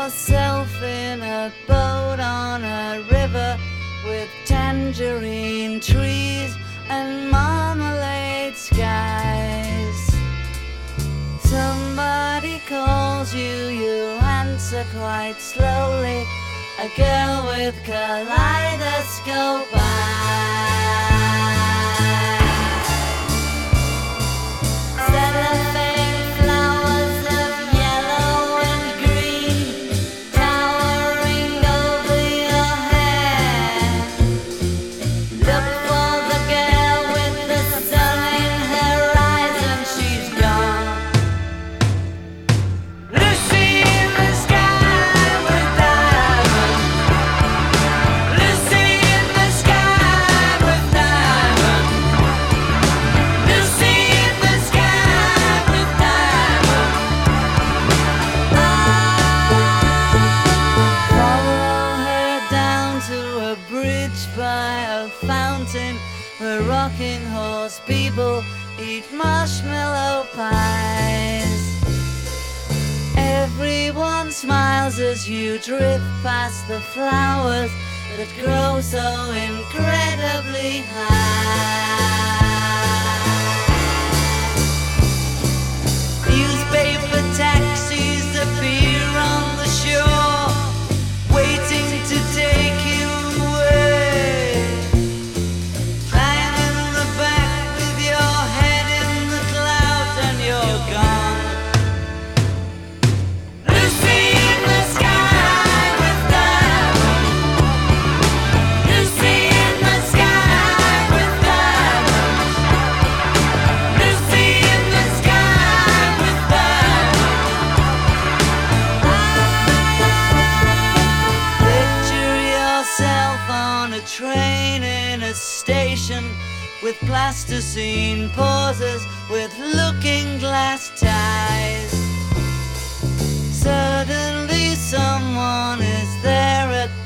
yourself in a boat on a river with tangerine trees and marmalade skies. Somebody calls you, you answer quite slowly. A girl with kaleidoscope eyes. Cellophane flowers of yellow and green towering over your head. Look for the girl with the sun in her eyes and she's gone. Lucy in the sky with diamonds. Lucy in the sky with diamonds. Lucy in the sky with diamonds. Follow her down to a bridge by a fountain where rocking horse people eat marshmallow pies. Everyone smiles as you drift past the flowers that grow so incredibly high. Newspaper taxis appear on the shore, waiting to take you away. Climb in the back with your head in the clouds and you're gone. Lucy in the sky with diamonds. Lucy in the sky with diamonds. Lucy in the sky with diamonds. Picture yourself on a train in a station with plasticine pauses with looking glass ties. Suddenly someone is there at